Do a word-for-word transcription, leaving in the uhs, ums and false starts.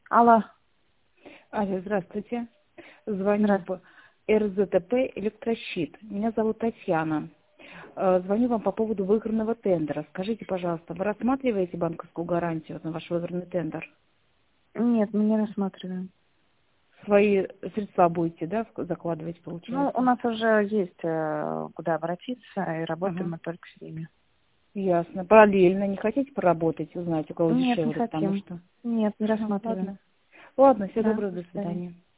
Алло. Алло, здравствуйте. Звоню Здравствуйте. по эр зэ тэ пэ «Электрощит». Меня зовут Татьяна. Э, Звоню вам по поводу выигранного тендера. Скажите, пожалуйста, вы рассматриваете банковскую гарантию на ваш выигранный тендер? Нет, мы не рассматриваем. Свои средства будете, да, вк- закладывать, Ну, у получается? нас уже есть э, куда обратиться, и работаем Ага, мы только с ними. ясно. Параллельно. Не хотите поработать, узнать, у кого Нет, не дешевле, потому хотим. что... Нет, не Ага, рассматриваем. ладно. Ладно, всего Да, доброго, до до свидания. свидания.